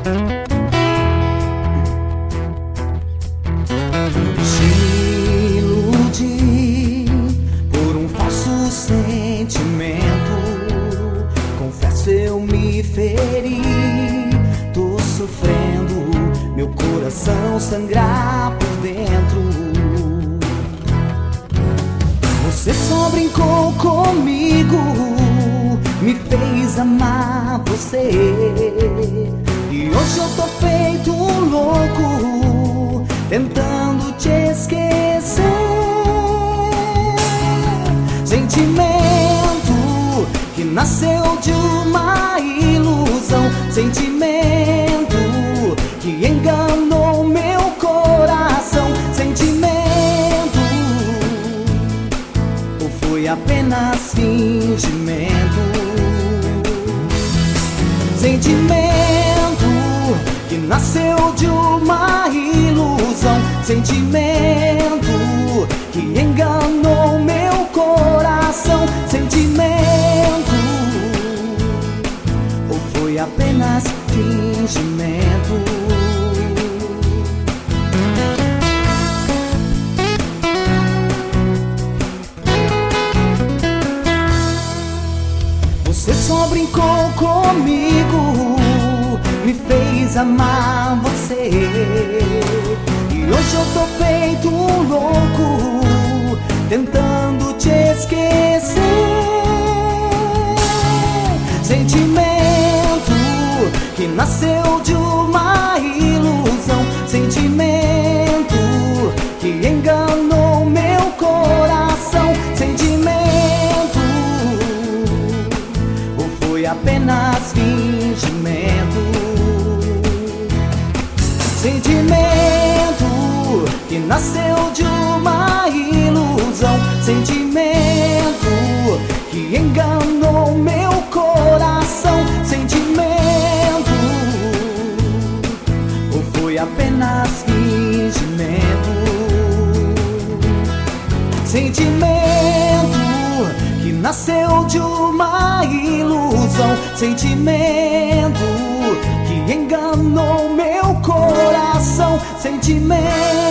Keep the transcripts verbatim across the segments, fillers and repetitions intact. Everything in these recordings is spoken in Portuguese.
Me iludi por um falso sentimento. Confesso, eu me feri. Tô sofrendo, meu coração sangrar por dentro. Você só brincou comigo, me fez amar você. E hoje eu tô feito um louco, tentando te esquecer. Sentimento que nasceu de uma ilusão. Sentimento que enganou meu coração. Sentimento, ou foi apenas fingimento? Sentimento que nasceu de uma ilusão. Sentimento que enganou meu coração. Sentimento, ou foi apenas fingimento? Você só brincou comigo, me fez amar você. E hoje eu tô feito um louco, tentando te esquecer. Sentimento que nasceu de uma ilusão. Sentimento que enganou meu coração. Sentimento, ou foi apenas fingimento? Sentimento que nasceu de uma ilusão. Sentimento que enganou meu coração. Sentimento, ou foi apenas fingimento? Sentimento que nasceu de uma ilusão. Sentimento que enganou meu coração. Sentimento,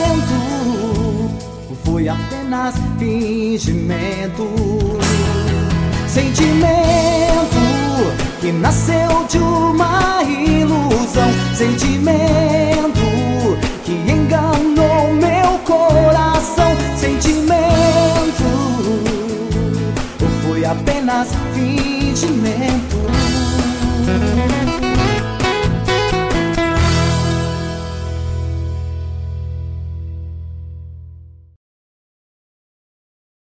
foi apenas fingimento. Sentimento que nasceu de uma ilusão. Sentimento que enganou meu coração. Sentimento, ou foi apenas fingimento?